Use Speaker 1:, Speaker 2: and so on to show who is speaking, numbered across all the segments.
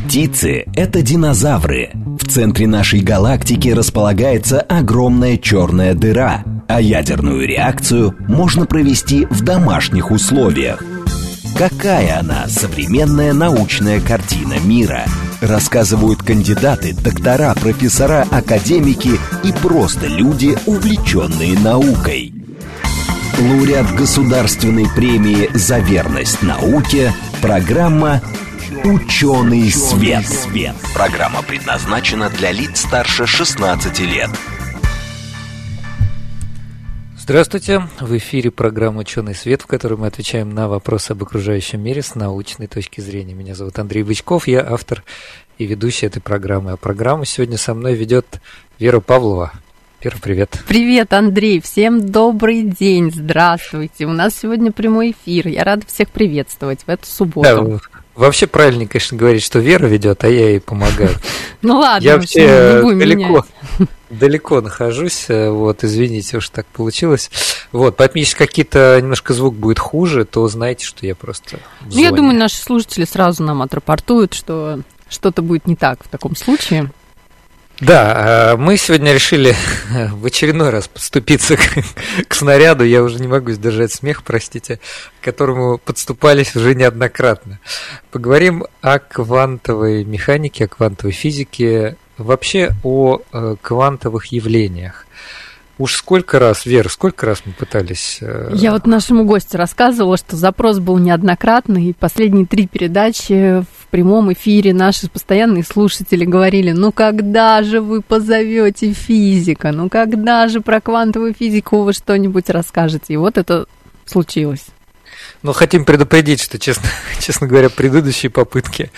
Speaker 1: Птицы – это динозавры. В центре нашей галактики располагается огромная черная дыра, а ядерную реакцию можно провести в домашних условиях. Какая она, современная научная картина мира? Рассказывают кандидаты, доктора, профессора, академики и просто люди, увлеченные наукой. Лауреат государственной премии «За верность науке» программа «Ученый свет». Программа предназначена для лиц старше 16 лет.
Speaker 2: Здравствуйте! В эфире программа «Ученый свет», в которой мы отвечаем на вопросы об окружающем мире с научной точки зрения. Меня зовут Андрей Бычков, я автор и ведущий этой программы. А программу сегодня со мной ведет Вера Павлова. Вера, привет! Привет, Андрей! Всем добрый день! Здравствуйте! У нас сегодня прямой эфир. Я рада всех приветствовать в эту субботу. Да, вообще правильнее, конечно, говорить, что Вера ведет, а я ей помогаю. Ну ладно, я вообще далеко нахожусь, вот, извините, уж так получилось. Вот, поэтому если какие-то немножко звук будет хуже, то знаете, что я просто звоню. Я думаю, наши слушатели сразу нам отрапортуют, что что-то будет не так в таком случае. Да, мы сегодня решили в очередной раз подступиться к снаряду, я уже не могу сдержать смех, простите, к которому подступались уже неоднократно. Поговорим о квантовой механике, о квантовой физике, вообще о квантовых явлениях. Уж сколько раз, Вера, сколько раз мы пытались... Я вот нашему гостю рассказывала, что запрос был неоднократный, и последние 3 передачи в прямом эфире наши постоянные слушатели говорили: ну когда же вы позовете физика, ну когда же про квантовую физику вы что-нибудь расскажете? И вот это случилось. Но хотим предупредить, что, честно говоря, предыдущие попытки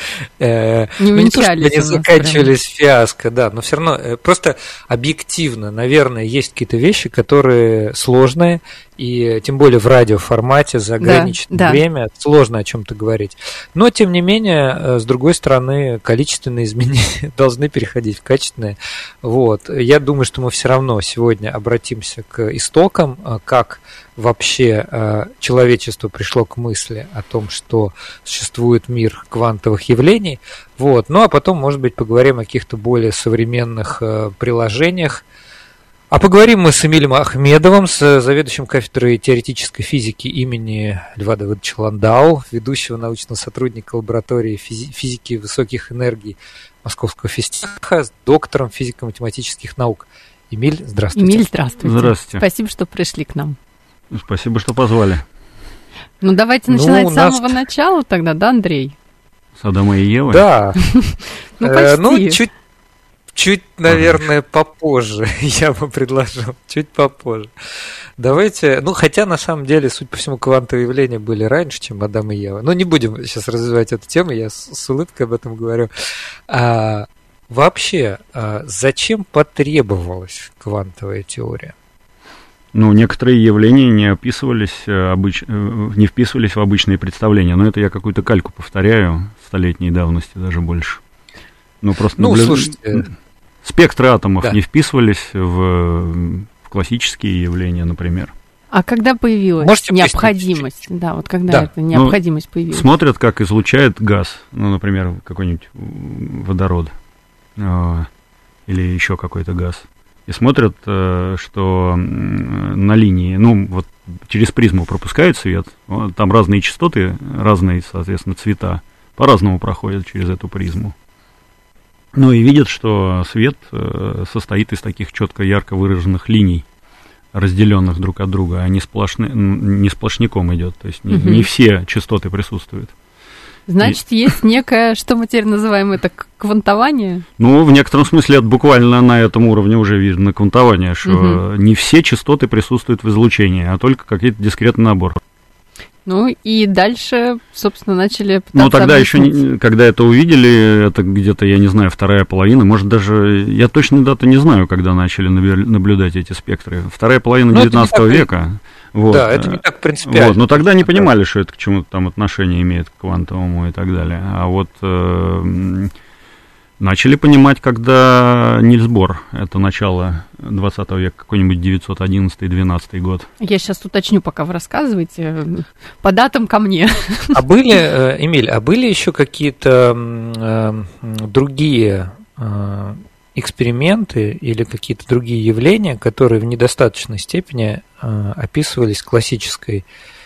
Speaker 2: не заканчивались фиаско, да, но все равно просто объективно, наверное, есть какие-то вещи, которые сложные, и тем более в радиоформате за ограниченное время сложно о чем-то говорить. Но, тем не менее, с другой стороны, количественные изменения должны переходить в качественные. Вот. Я думаю, что мы все равно сегодня обратимся к истокам, как вообще человечество пришло к мысли о том, что существует мир квантовых явлений. Вот. Ну, а потом, может быть, поговорим о каких-то более современных приложениях. А поговорим мы с Эмилем Ахмедовым, с заведующим кафедрой теоретической физики имени Льва Давыдовича Ландау, ведущего научного сотрудника лаборатории физики высоких энергий Московского физтеха, с доктором физико-математических наук. Эмиль, здравствуйте. Эмиль, здравствуйте. Здравствуйте. Спасибо, что пришли к нам. Спасибо, что позвали. Ну, давайте начинать с самого начала тогда, да, Андрей? С Адама и Евы? Да. Ну, чуть, наверное, попозже, я бы предложил, чуть попозже. Давайте, ну, хотя, на самом деле, судя по всему, квантовые явления были раньше, чем Адам и Ева. Но не будем сейчас развивать эту тему, я с улыбкой об этом говорю. Вообще, зачем потребовалась квантовая теория? Ну, некоторые явления не вписывались в обычные представления, но это я какую-то кальку повторяю, столетней давности, даже больше. Ну, просто слушайте... Спектры атомов не вписывались в классические явления, например. А когда появилась необходимость? Да, вот когда эта необходимость появилась? Смотрят, как излучает газ, ну, например, какой-нибудь водород или еще какой-то газ. И смотрят, что на линии, ну, вот через призму пропускает свет, там разные частоты, разные, соответственно, цвета, по-разному проходят через эту призму. Ну и видят, что свет состоит из таких четко ярко выраженных линий, разделенных друг от друга, а не сплошняком идет, то есть не все частоты присутствуют. Значит, есть некое, что мы теперь называем это квантование? Ну, в некотором смысле это буквально на этом уровне уже видно квантование, что не все частоты присутствуют в излучении, а только какой-то дискретный набор. Ну и дальше, собственно, начали пытаться... Ну тогда еще, когда это увидели, это где-то, я не знаю, вторая половина, может даже, я точно дату не знаю, когда начали наблюдать эти спектры. Вторая половина 19 века. Вот. Да, это не так принципиально. Вот. Но тогда не понимали, что это к чему-то там отношение имеет, к квантовому и так далее. А вот
Speaker 3: Начали понимать, когда Нильс Бор, это начало 20 века, какой-нибудь 911-12 год.
Speaker 4: Я сейчас уточню, пока вы рассказываете, по датам ко мне.
Speaker 2: А были, Эмиль, еще какие-то другие эксперименты или какие-то другие явления, которые в недостаточной степени описывались классической,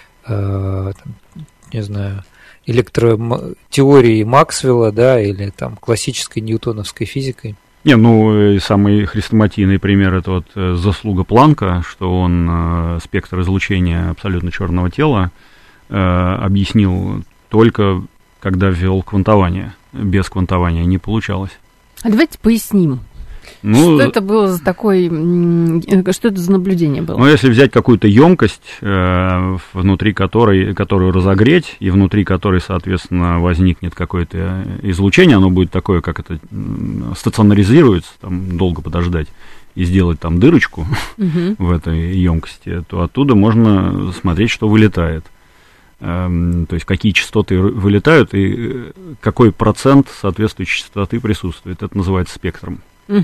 Speaker 2: не знаю, электротеорией Максвелла, да, или там классической ньютоновской физикой?
Speaker 3: Самый хрестоматийный пример — это вот заслуга Планка, что он спектр излучения абсолютно черного тела объяснил только когда ввел квантование. Без квантования не получалось.
Speaker 4: А давайте поясним. Что это было за такой, что это за наблюдение было?
Speaker 3: Если взять какую-то емкость, внутри которую разогреть, и внутри которой, соответственно, возникнет какое-то излучение, оно будет такое, как это стационаризируется, там долго подождать, и сделать там дырочку в этой емкости, то оттуда можно смотреть, что вылетает. То есть какие частоты вылетают и какой процент соответствующей частоты присутствует. Это называется спектром.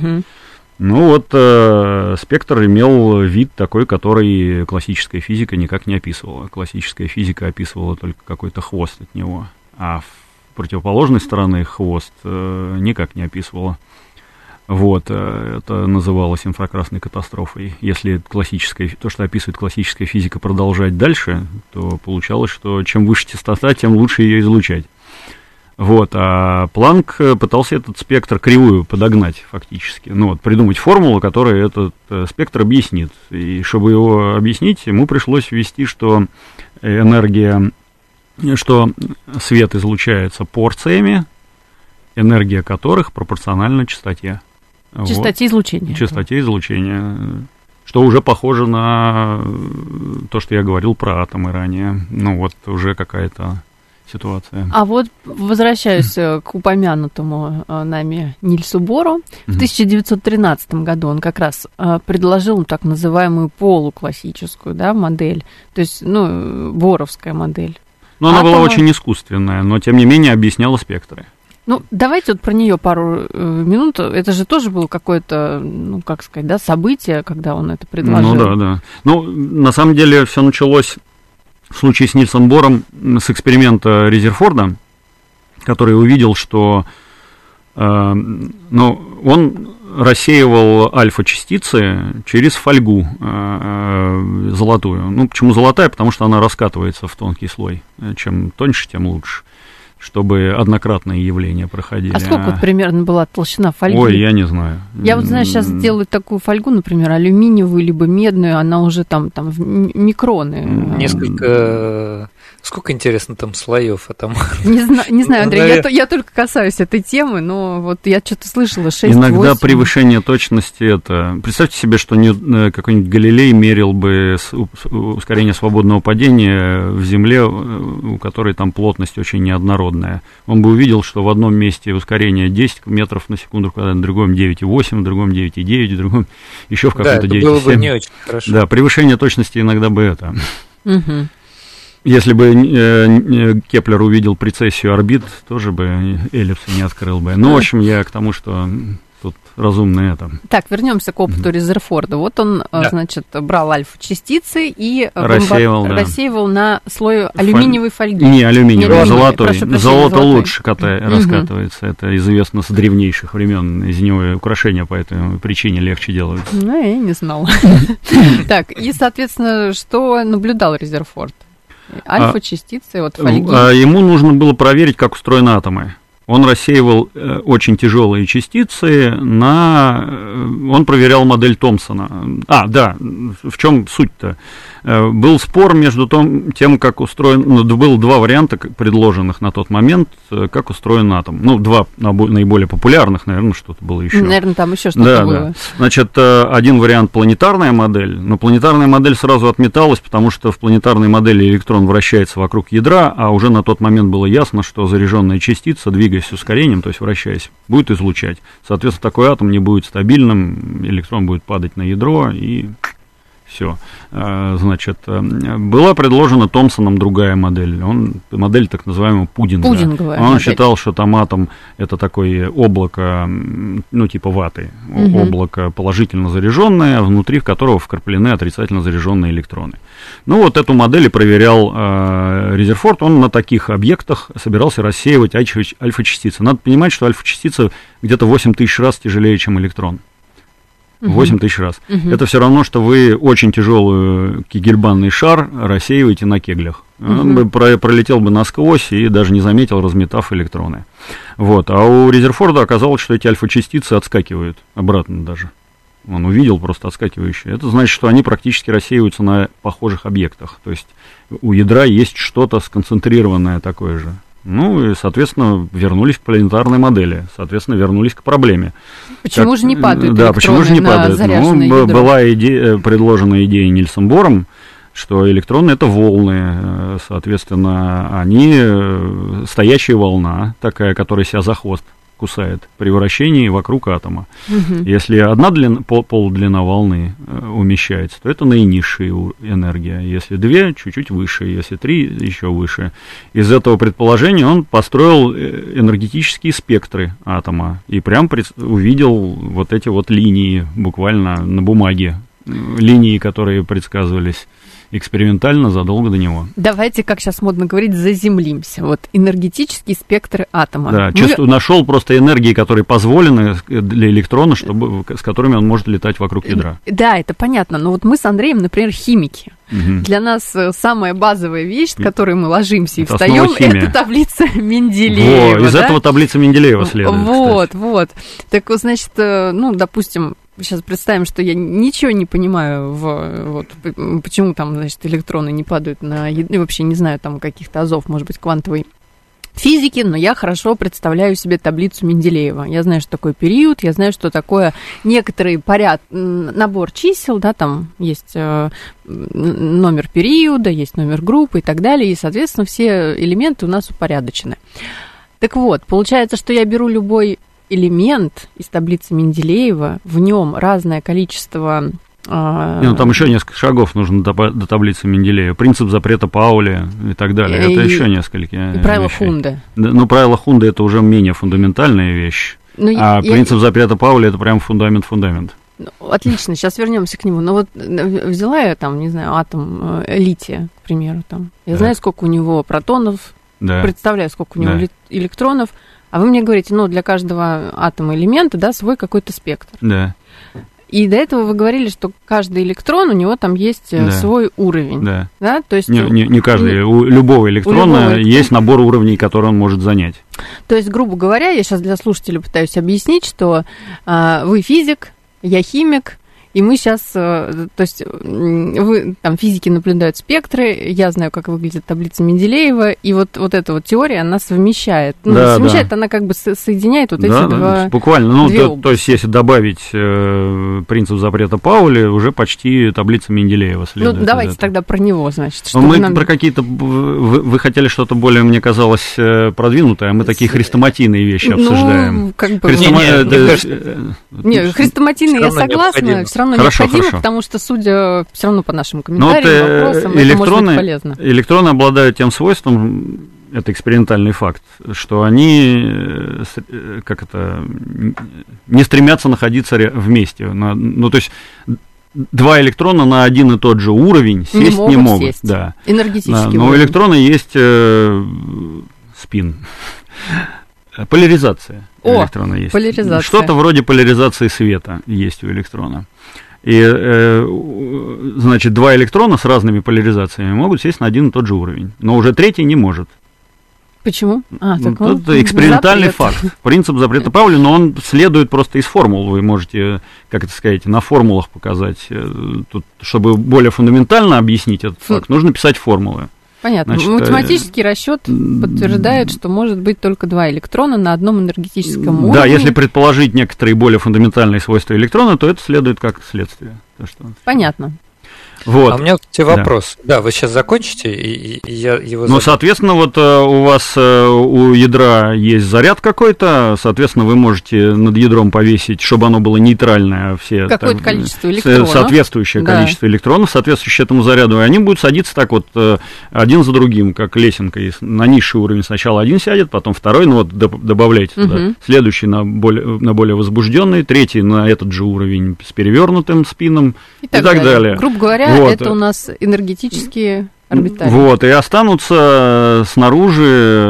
Speaker 3: Спектр имел вид такой, который классическая физика никак не описывала. Классическая физика описывала только какой-то хвост от него, а в противоположной стороны хвост никак не описывала. Это называлось инфракрасной катастрофой. Если то, что описывает классическая физика, продолжать дальше, то получалось, что чем выше частота, тем лучше ее излучать. А Планк пытался этот спектр кривую подогнать фактически. Придумать формулу, которая этот спектр объяснит. И чтобы его объяснить, ему пришлось ввести, что свет излучается порциями, энергия которых пропорциональна частоте.
Speaker 4: Частоте излучения.
Speaker 3: Частоте излучения. Что уже похоже на то, что я говорил про атомы ранее. Уже какая-то ситуация.
Speaker 4: А возвращаюсь к упомянутому нами Нильсу Бору. В 1913 году он как раз предложил так называемую полуклассическую, модель, то есть, боровская модель.
Speaker 3: Она была очень искусственная, но тем не менее объясняла спектры.
Speaker 4: Давайте про нее пару минут. Это же тоже было какое-то, событие, когда он это предложил.
Speaker 3: Да. На самом деле все началось в случае с Нильсом Бором с эксперимента Резерфорда, который увидел, что он рассеивал альфа-частицы через фольгу золотую. Почему золотая? Потому что она раскатывается в тонкий слой. Чем тоньше, тем лучше, чтобы однократные явления проходили.
Speaker 4: А сколько примерно была толщина фольги?
Speaker 3: Я не знаю.
Speaker 4: Я сейчас делают такую фольгу, например, алюминиевую, либо медную, она уже там в микроны.
Speaker 2: Несколько... Сколько, интересно, там слоев?
Speaker 4: Не знаю, Андрей, я только касаюсь этой темы, но я что-то слышала, 6-8.
Speaker 3: Иногда превышение точности это... Представьте себе, что какой-нибудь Галилей мерил бы ускорение свободного падения в Земле, у которой там плотность очень неоднородная. Он бы увидел, что в одном месте ускорение 10 метров на секунду, в другом 9,8, в другом 9,9, в другом еще в каком-то 9,7.
Speaker 2: Да, это было бы не очень хорошо.
Speaker 3: Да, превышение точности иногда бы это... Если бы Кеплер увидел прецессию орбит, тоже бы эллипсы не открыл бы. В общем, я к тому, что тут разумно это.
Speaker 4: Так, вернемся к опыту Резерфорда. Он, брал альфа-частицы и рассеивал на слой алюминиевой фольги.
Speaker 3: Не алюминиевой, золотой. Золото лучше раскатывается. Это известно с древнейших времен. Из него украшения по этой причине легче делают.
Speaker 4: Я не знала. Так, и, соответственно, что наблюдал Резерфорд? Альфа-частицы фольги.
Speaker 3: Ему нужно было проверить, как устроены атомы. Он рассеивал очень тяжелые частицы он проверял модель Томпсона. В чем суть-то? Был спор между тем, как устроен... было два варианта предложенных на тот момент, как устроен атом. Два наиболее популярных, наверное, что-то было еще.
Speaker 4: Наверное, там еще что-то было.
Speaker 3: Да. Один вариант — планетарная модель, но планетарная модель сразу отметалась, потому что в планетарной модели электрон вращается вокруг ядра, а уже на тот момент было ясно, что заряженная частица, двигаясь с ускорением, то есть вращаясь, будет излучать. Соответственно, такой атом не будет стабильным, электрон будет падать на ядро, и Все. Значит, была предложена Томпсоном другая модель. Модель так называемого пудинга.
Speaker 4: Пудинговая
Speaker 3: Он
Speaker 4: модель.
Speaker 3: считал, что там атом — это такое облако, ну, типа ваты. Облако положительно заряженное, внутри которого вкраплены отрицательно заряженные электроны. Ну, вот эту модель и проверял Резерфорд. Он на таких объектах собирался рассеивать альфа-частицы. Надо понимать, что альфа-частица где-то 8000 раз тяжелее, чем электрон. 8000 раз. Это все равно, что вы очень тяжелый кегельбанный шар рассеиваете на кеглях. Он бы пролетел бы насквозь и даже не заметил, разметав электроны. Вот. А у Резерфорда оказалось, что эти альфа-частицы отскакивают обратно даже. Он увидел просто отскакивающие. Это значит, что они практически рассеиваются на похожих объектах. То есть у ядра есть что-то сконцентрированное такое же. Ну и, соответственно, вернулись к планетарной модели, соответственно, вернулись к проблеме.
Speaker 4: Почему же не падают
Speaker 3: да, почему же не падают?
Speaker 4: Ну,
Speaker 3: была предложена идея Нильсом Бором, что электроны — это волны, соответственно, они стоящая волна, такая, которая себя за хвост кусает при вращении вокруг атома. Если одна полудлина волны умещается, то это наинизшая энергия. Если две, чуть-чуть выше. Если три, еще выше. Из этого предположения он построил энергетические спектры атома и прям увидел вот эти вот линии буквально на бумаге. Линии, которые предсказывались экспериментально задолго до него.
Speaker 4: Давайте, как сейчас модно говорить, заземлимся. Вот энергетические спектры атома.
Speaker 3: Да, нашел просто энергии, которые позволены для электрона, с которыми он может летать вокруг ядра.
Speaker 4: Да, это понятно. Но вот мы с Андреем, например, химики. Для нас самая базовая вещь, с которой мы ложимся и встаем, это таблица Менделеева.
Speaker 3: Из этого таблица Менделеева следует.
Speaker 4: Вот. Так вот, значит, ну, допустим, сейчас представим, что я ничего не понимаю, почему там, значит, электроны не падают на... Вообще не знаю там каких-то азов, может быть, квантовой физики, но я хорошо представляю себе таблицу Менделеева. Я знаю, что такое период, я знаю, что такое некоторый набор чисел, да, там есть номер периода, есть номер группы и так далее, и, соответственно, все элементы у нас упорядочены. Так вот, получается, что я беру любой элемент из таблицы Менделеева, в нем разное количество...
Speaker 3: там еще несколько шагов нужно до таблицы Менделеева. Принцип запрета Пауля и так далее. Это еще несколько
Speaker 4: и правила Хунда.
Speaker 3: Но правила Хунда — это уже менее фундаментальная вещь. Принцип запрета Пауля — это прям фундамент.
Speaker 4: Отлично, сейчас вернемся к нему. Но вот взяла я там, не знаю, атом лития, к примеру, там. Я знаю, сколько у него протонов, представляю, сколько у него электронов. А вы мне говорите, для каждого атома элемента, да, свой какой-то спектр.
Speaker 3: Да.
Speaker 4: И до этого вы говорили, что каждый электрон, у него там есть свой уровень.
Speaker 3: Да.
Speaker 4: Да? То есть,
Speaker 3: не каждый. У любого электрона есть набор уровней, которые он может занять.
Speaker 4: То есть, грубо говоря, я сейчас для слушателей пытаюсь объяснить, что вы физик, я химик, и мы сейчас, то есть, там физики наблюдают спектры, я знаю, как выглядит таблица Менделеева, и вот эта вот теория, она совмещает. Она как бы соединяет вот эти два.
Speaker 3: Буквально. То есть, если добавить принцип запрета Пауля, уже почти таблица Менделеева следует.
Speaker 4: Давайте тогда про него, значит.
Speaker 3: Про какие-то... Вы хотели что-то более, мне казалось, продвинутое, а мы такие хрестоматийные вещи обсуждаем.
Speaker 4: Хрестоматийные я согласна, все равно необходимо, потому что, судя все равно по нашим комментариям, вопросам, это может быть полезно.
Speaker 3: Электроны обладают тем свойством, это экспериментальный факт, что они не стремятся находиться вместе. То есть два электрона на один и тот же уровень сесть не могут. Да.
Speaker 4: Энергетический
Speaker 3: но у электрона есть спин. Поляризация у электрона есть.
Speaker 4: Поляризация.
Speaker 3: Что-то вроде поляризации света есть у электрона. И, значит, два электрона с разными поляризациями могут сесть на один и тот же уровень, но уже третий не может.
Speaker 4: Почему?
Speaker 3: Это экспериментальный факт. Принцип запрета Пауля, но он следует просто из формул. Вы можете, на формулах показать. Тут, чтобы более фундаментально объяснить этот факт, нужно писать формулы.
Speaker 4: Понятно. Значит, математический расчет подтверждает, что может быть только два электрона на одном энергетическом уровне.
Speaker 3: Да, если предположить некоторые более фундаментальные свойства электрона, то это следует как следствие.
Speaker 4: Понятно.
Speaker 3: Вот.
Speaker 2: А у меня вопрос. Да, вы сейчас закончите, и я его задам.
Speaker 3: Ну, соответственно, вот у вас у ядра есть заряд какой-то, соответственно, вы можете над ядром повесить, чтобы оно было нейтральное, все
Speaker 4: какое-то количество электронов.
Speaker 3: Соответствующее количество электронов, соответствующее этому заряду, и они будут садиться так вот один за другим, как лесенка. На низший уровень сначала один сядет, потом второй, ну вот добавляйте туда. Следующий на более возбужденный, третий на этот же уровень с перевернутым спином и так далее.
Speaker 4: Грубо говоря, вот. Это у нас энергетические орбитали.
Speaker 3: Вот, и останутся снаружи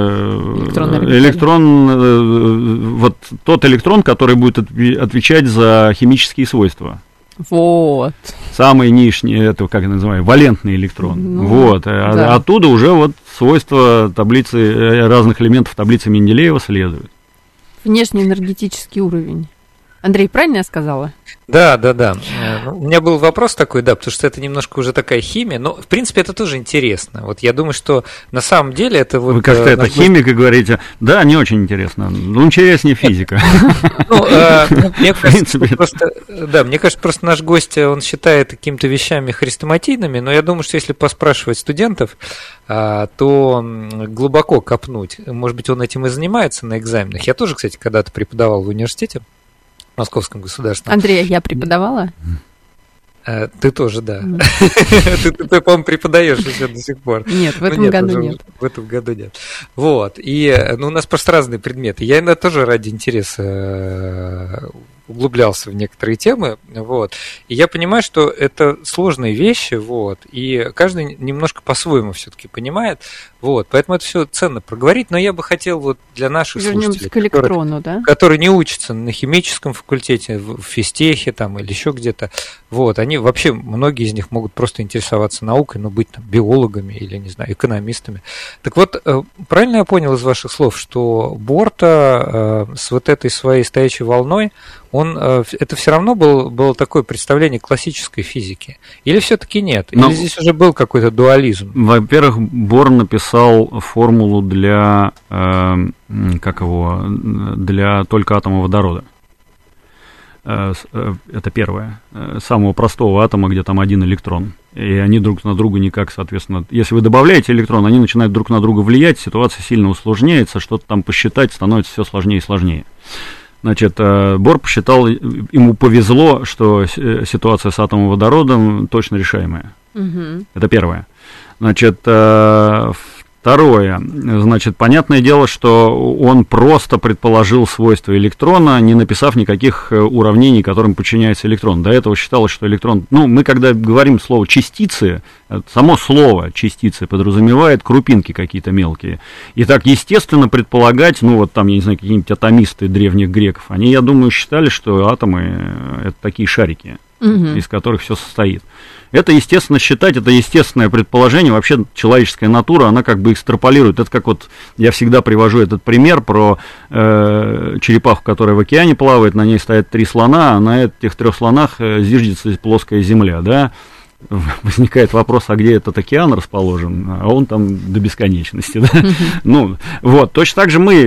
Speaker 3: вот тот электрон, который будет отвечать за химические свойства.
Speaker 4: Вот.
Speaker 3: Самый нижний, это как я называю, валентный электрон. Ну, вот, да. Оттуда уже вот свойства таблицы, разных элементов таблицы Менделеева следуют.
Speaker 4: Внешний энергетический уровень. Андрей, правильно я сказала?
Speaker 2: Да. У меня был вопрос такой, да, потому что это немножко уже такая химия, но, в принципе, это тоже интересно. Вот я думаю, что на самом деле это вот...
Speaker 3: Вы как-то это химика говорите, да, не очень интересно, ну, интереснее физика.
Speaker 2: Мне кажется, просто наш гость, он считает какими-то вещами хрестоматийными, но я думаю, что если поспрашивать студентов, то глубоко копнуть, может быть, он этим и занимается на экзаменах. Я тоже, кстати, когда-то преподавал в университете, Московском государственном.
Speaker 4: Андрей, я преподавала?
Speaker 2: Ты тоже, да. Ты, по-моему, преподаешь еще до сих пор.
Speaker 4: Нет, в этом году нет.
Speaker 2: В этом году нет. Вот. И у нас просто разные предметы. Я иногда тоже ради интереса углублялся в некоторые темы, вот, и я понимаю, что это сложные вещи, вот, и каждый немножко по-своему все-таки понимает, вот, поэтому это все ценно проговорить, но я бы хотел вот для наших слушателей,
Speaker 4: к электрону,
Speaker 2: которые не учатся на химическом факультете, в физтехе там или еще где-то, вот, они вообще, многие из них могут просто интересоваться наукой, но быть там биологами или, не знаю, экономистами. Так вот, правильно я понял из ваших слов, что Борта с вот этой своей стоячей волной, это все равно было такое представление классической физики? Или все-таки нет? Или здесь уже был какой-то дуализм?
Speaker 3: Во-первых, Бор написал формулу для только атома водорода. Это первое. Самого простого атома, где там один электрон. И они друг на друга никак, соответственно... Если вы добавляете электрон, они начинают друг на друга влиять, ситуация сильно усложняется, что-то там посчитать становится все сложнее и сложнее. Значит, Бор посчитал, ему повезло, что ситуация с атомом водорода точно решаемая. Угу. Это первое. Значит, второе. Значит, понятное дело, что он просто предположил свойства электрона, не написав никаких уравнений, которым подчиняется электрон. До этого считалось, что электрон... мы когда говорим слово «частицы», само слово «частицы» подразумевает крупинки какие-то мелкие. И так, естественно, предполагать, я не знаю, какие-нибудь атомисты древних греков, они, я думаю, считали, что атомы — это такие шарики, из которых все состоит. Это, естественно, это естественное предположение. Вообще человеческая натура, она как бы экстраполирует. Это как вот, я всегда привожу этот пример про черепаху, которая в океане плавает, на ней стоят 3 слона, а на этих 3 слонах зиждется плоская земля, да. Возникает вопрос, а где этот океан расположен, а он там до бесконечности, да? Точно так же мы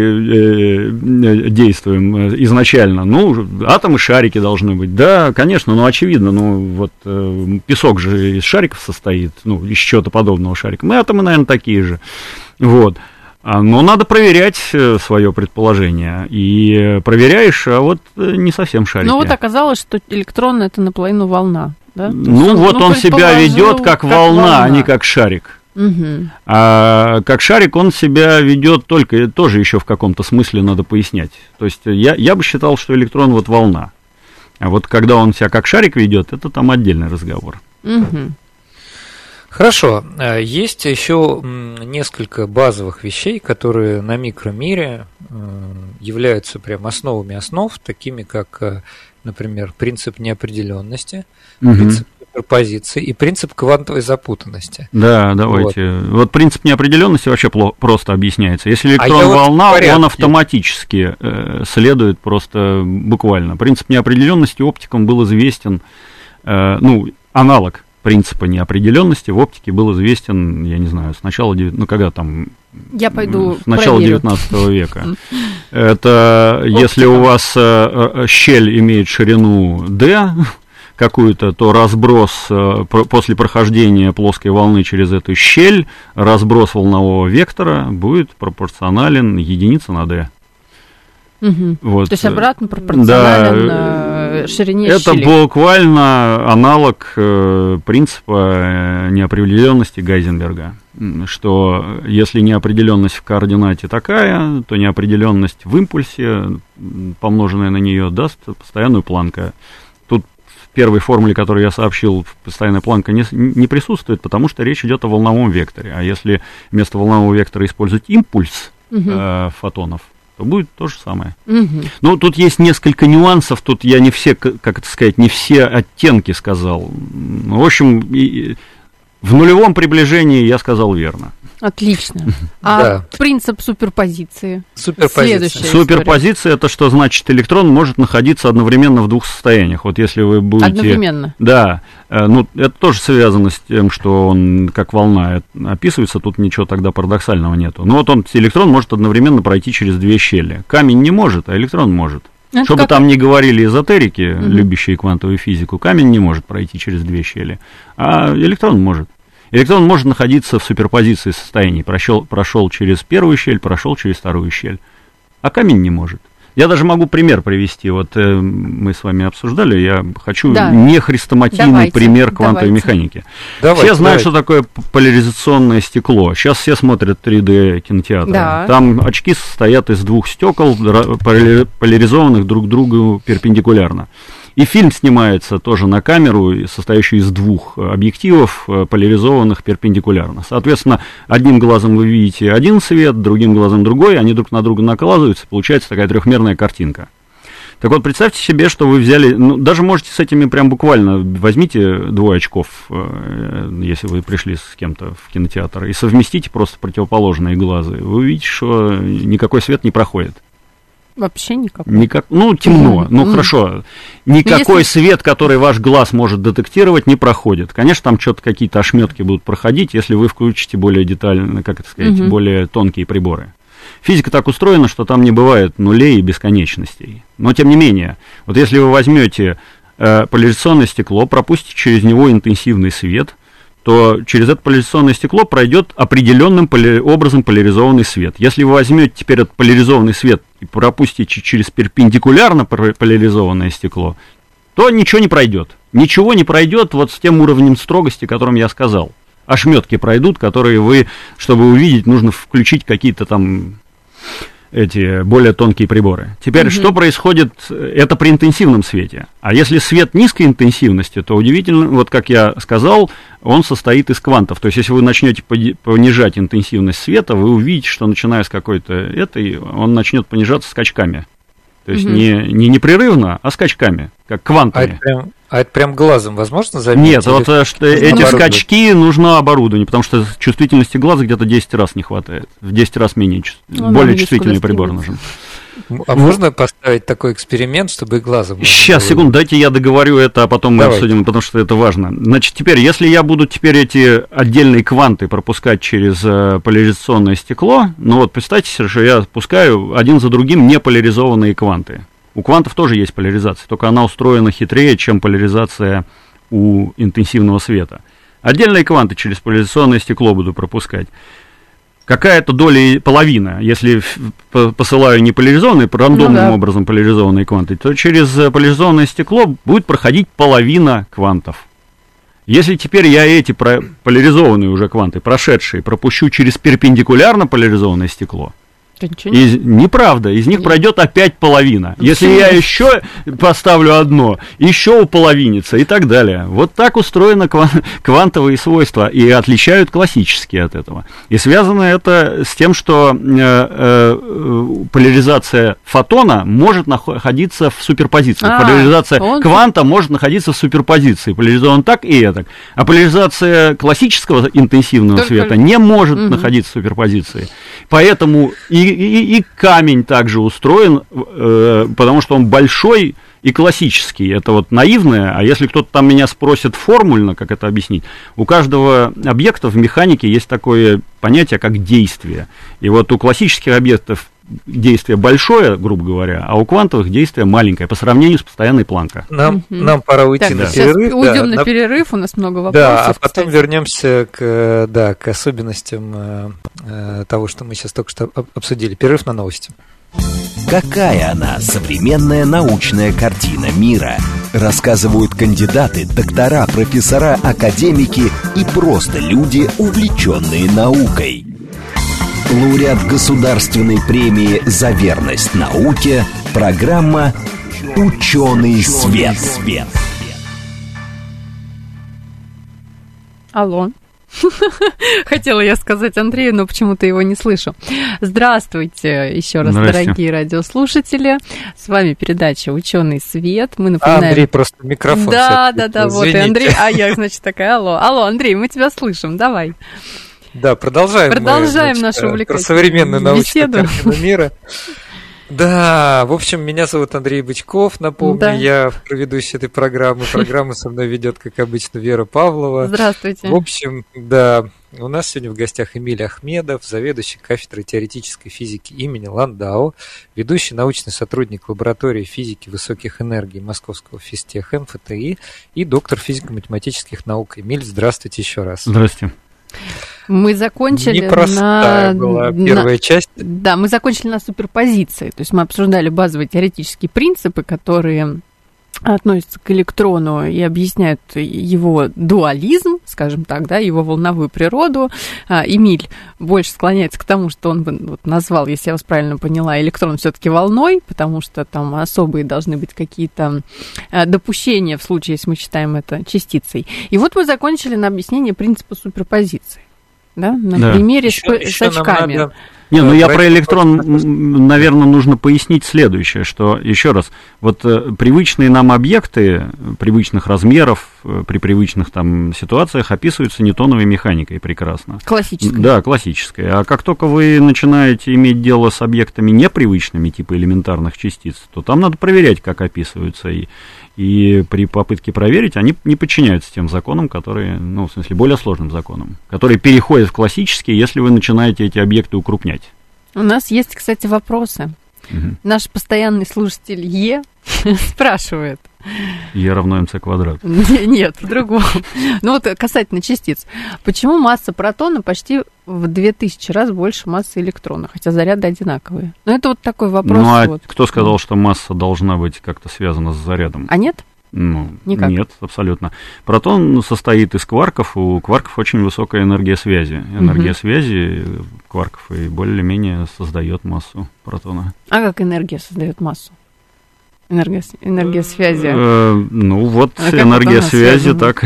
Speaker 3: действуем изначально. Атомы, шарики должны быть, да, конечно, очевидно, песок же из шариков состоит, из чего-то подобного шарика. Атомы, наверное, такие же, вот. Но надо проверять свое предположение. И проверяешь, а не совсем шарики.
Speaker 4: Оказалось, что электрон — это наполовину волна. Да?
Speaker 3: Он себя ведет как волна, а не как шарик. Угу. А как шарик он себя ведет тоже еще в каком-то смысле надо пояснять. То есть я бы считал, что электрон волна. А когда он себя как шарик ведет, это там отдельный разговор.
Speaker 4: Угу.
Speaker 2: Хорошо. Есть еще несколько базовых вещей, которые на микромире являются прям основами основ, такими как, например, принцип неопределенности, принцип суперпозиции и принцип квантовой запутанности.
Speaker 3: Да, давайте. Вот принцип неопределенности вообще просто объясняется. Если электрон волна, он автоматически следует просто буквально. Принцип неопределенности оптикам был известен, аналог принципа неопределенности в оптике был известен, я не знаю, с начала, с начала 19 века. Это если у вас щель имеет ширину d, какую-то, то разброс после прохождения плоской волны через эту щель, разброс волнового вектора будет пропорционален единице на d.
Speaker 4: Угу.
Speaker 3: Вот.
Speaker 4: То есть обратно пропорционален ширине
Speaker 3: это
Speaker 4: щели.
Speaker 3: Это буквально аналог принципа неопределенности Гайзенберга, что если неопределенность в координате такая, то неопределенность в импульсе, помноженная на нее, даст постоянную Планка. Тут в первой формуле, которую я сообщил, постоянная Планка не присутствует, потому что речь идет о волновом векторе. А если вместо волнового вектора использовать импульс фотонов, то будет то же самое. Ну, тут есть несколько нюансов, тут я не все, как это сказать, не все оттенки сказал. В общем, в нулевом приближении я сказал верно.
Speaker 4: Отлично. А принцип суперпозиции?
Speaker 3: Суперпозиция — это что значит? Электрон может находиться одновременно в двух состояниях. Вот если вы будете...
Speaker 4: Одновременно?
Speaker 3: Да. Ну, это тоже связано с тем, что он как волна описывается, тут ничего тогда парадоксального нету. Но вот электрон может одновременно пройти через две щели. Камень не может, а электрон может. Это что бы там ни говорили эзотерики, любящие квантовую физику, камень не может пройти через две щели, а электрон может. Электрон может находиться в суперпозиции состояний. Прошел через первую щель, прошел через вторую щель. А камень не может. Я даже могу пример привести. Вот мы с вами обсуждали, я хочу нехрестоматийный пример квантовой механики. Все знают, что такое поляризационное стекло. Сейчас все смотрят 3D-кинотеатры. Да. Там очки состоят из двух стекол, поляризованных друг к другу перпендикулярно. И фильм снимается тоже на камеру, состоящую из двух объективов, поляризованных перпендикулярно. Соответственно, одним глазом вы видите один свет, другим глазом другой, они друг на друга накладываются, получается такая трехмерная картинка. Так вот, представьте себе, что вы взяли, даже можете с этими прям буквально, возьмите 2 очков, если вы пришли с кем-то в кинотеатр, и совместите просто противоположные глаза. Вы увидите, что никакой свет не проходит.
Speaker 4: Вообще никакой.
Speaker 3: Темно. Хорошо. Никакой свет, который ваш глаз может детектировать, не проходит. Конечно, там что-то какие-то ошметки будут проходить, если вы включите более детально, более тонкие приборы. Физика так устроена, что там не бывает нулей и бесконечностей. Но, тем не менее, вот если вы возьмете поляризационное стекло, пропустите через него интенсивный свет, то через это поляризационное стекло пройдет определенным образом поляризованный свет. Если вы возьмете теперь этот поляризованный свет и пропустите через перпендикулярно поляризованное стекло, то ничего не пройдет. Ничего не пройдет вот с тем уровнем строгости, о котором я сказал. Ошметки пройдут, которые вы, чтобы увидеть, нужно включить какие-то там эти более тонкие приборы. Теперь, что происходит, это при интенсивном свете. А если свет низкой интенсивности, то удивительно, вот как я сказал, он состоит из квантов. То есть, если вы начнете понижать интенсивность света, вы увидите, что начиная с какой-то этой, он начнет понижаться скачками. То есть, не непрерывно, а скачками, как квантами.
Speaker 2: А это прям глазом возможно заметить?
Speaker 3: Нет, вот эти скачки нужно оборудование, потому что чувствительности глаза где-то 10 раз не хватает. В 10 раз менее, более чувствительный прибор нужен.
Speaker 2: А можно поставить такой эксперимент, чтобы и глазом...
Speaker 3: Сейчас, секунду, дайте я договорю это, а потом мы обсудим, потому что это важно. Значит, теперь, если я буду эти отдельные кванты пропускать через поляризационное стекло, вот представьте себе, что я пускаю один за другим неполяризованные кванты. У квантов тоже есть поляризация, только она устроена хитрее, чем поляризация у интенсивного света. Отдельные кванты через поляризационное стекло буду пропускать. Какая-то доля, половина, если посылаю не поляризованные, рандомным образом поляризованные кванты, то через поляризованное стекло будет проходить половина квантов. Если теперь я эти поляризованные уже кванты, прошедшие, пропущу через перпендикулярно поляризованное стекло, неправда, из них пройдет опять половина. Если я еще поставлю одно, еще уполовинится и так далее. Вот так устроены квантовые свойства и отличают классические от этого. И связано это с тем, что поляризация фотона может находиться в суперпозиции. Поляризация кванта может находиться в суперпозиции. Поляризован так и этак. А поляризация классического интенсивного света не может находиться в суперпозиции. Поэтому и камень также устроен, потому что он большой и классический. Это вот наивное, а если кто-то там меня спросит формульно, как это объяснить, у каждого объекта в механике есть такое понятие, как действие. И вот у классических объектов действие большое, грубо говоря, а у квантовых действие маленькое по сравнению с постоянной Планка.
Speaker 2: Нам пора уйти на перерыв.
Speaker 4: Уйдем на перерыв, у нас много вопросов.
Speaker 2: Да, а потом вернемся к особенностям того, что мы сейчас только что обсудили. Перерыв на новости.
Speaker 1: Какая она, современная научная картина мира? Рассказывают кандидаты, доктора, профессора, академики и просто люди, увлеченные наукой. Лауреат Государственной премии «За верность науке» программа «Ученый свет».
Speaker 4: Алло. Хотела я сказать Андрею, но почему-то его не слышу. Здравствуйте еще раз, дорогие радиослушатели. С вами передача «Ученый свет». Мы напоминаем...
Speaker 2: Андрей просто микрофон.
Speaker 4: Да, вот и Андрей. А я, значит, такая, алло, Андрей, мы тебя слышим, давай.
Speaker 2: Да, продолжаем
Speaker 4: нашу увлекательную
Speaker 2: про современную научную картину мира. Да, в общем, меня зовут Андрей Бычков, напомню, да. Я ведущий этой программы. Программу со мной ведет, как обычно, Вера Павлова.
Speaker 4: Здравствуйте.
Speaker 2: В общем, да, у нас сегодня в гостях Эмиль Ахмедов, заведующий кафедрой теоретической физики имени Ландау, ведущий научный сотрудник лаборатории физики высоких энергий Московского физтеха МФТИ и доктор физико-математических наук. Эмиль, здравствуйте еще раз.
Speaker 3: Здравствуйте.
Speaker 4: Мы закончили
Speaker 2: Непростая была первая часть.
Speaker 4: Да, мы закончили на суперпозиции. То есть мы обсуждали базовые теоретические принципы, которые относятся к электрону и объясняют его дуализм, скажем так, да, его волновую природу. Эмиль больше склоняется к тому, что он бы назвал, если я вас правильно поняла, электрон все-таки волной, потому что там особые должны быть какие-то допущения в случае, если мы считаем это частицей. И вот мы закончили на объяснении принципа суперпозиции. Да? На примере с очками.
Speaker 3: Не, ну я про электрон, наверное, нужно пояснить следующее, что, еще раз, вот привычные нам объекты, привычных размеров, при привычных там ситуациях описываются ньютоновой механикой прекрасно.
Speaker 4: Классической.
Speaker 3: Да, классической. А как только вы начинаете иметь дело с объектами непривычными, типа элементарных частиц, то там надо проверять, как описываются, и при попытке проверить, они не подчиняются тем законам, которые, ну, в смысле, более сложным законам, которые переходят в классические, если вы начинаете эти объекты укрупнять.
Speaker 4: У нас есть, кстати, вопросы. Наш постоянный слушатель Е спрашивает.
Speaker 3: Е равно МЦ квадрат.
Speaker 4: Нет, по-другому. Ну вот касательно частиц. Почему масса протона почти в 2000 раз больше массы электрона, хотя заряды одинаковые? Ну это вот такой вопрос.
Speaker 3: Ну а кто сказал, что масса должна быть как-то связана с зарядом?
Speaker 4: А нет?
Speaker 3: Ну,
Speaker 4: никак.
Speaker 3: Нет, абсолютно. Протон состоит из кварков, у кварков очень высокая энергия связи. Энергия связи кварков и более-менее создает массу протона.
Speaker 4: А как энергия создает массу? Энергия связи.
Speaker 3: Ну вот энергия связи так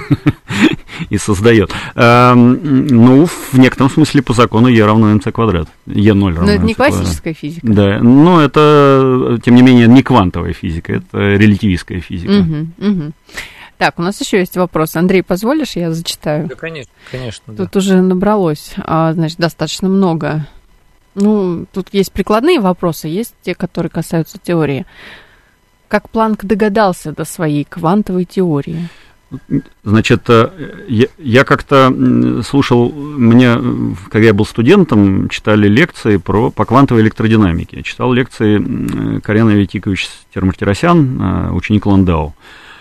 Speaker 3: и создает. Ну, в некотором смысле по закону Е равно МЦ квадрат. Е0 равно.
Speaker 4: Но это не классическая физика.
Speaker 3: Да, но это, тем не менее, не квантовая физика, это релятивистская физика.
Speaker 4: Так, у нас еще есть вопрос. Андрей, позволишь, я зачитаю?
Speaker 2: Да, конечно.
Speaker 4: Тут уже набралось, значит, достаточно много. Ну, тут есть прикладные вопросы, есть те, которые касаются теории. Как Планк догадался до своей квантовой теории?
Speaker 3: Значит, я как-то слушал, когда я был студентом, читали лекции по квантовой электродинамике. Я читал лекции Карен Аветикович Термартиросян, ученик Ландау.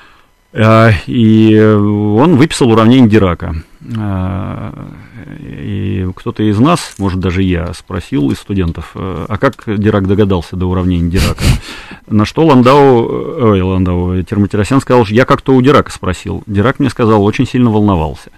Speaker 3: И он выписал уравнение Дирака. И кто-то из нас, может даже я, спросил из студентов, а как Дирак догадался до уравнения Дирака? На что Термартиросян сказал, что я как-то у Дирака спросил. Дирак мне сказал, очень сильно волновался.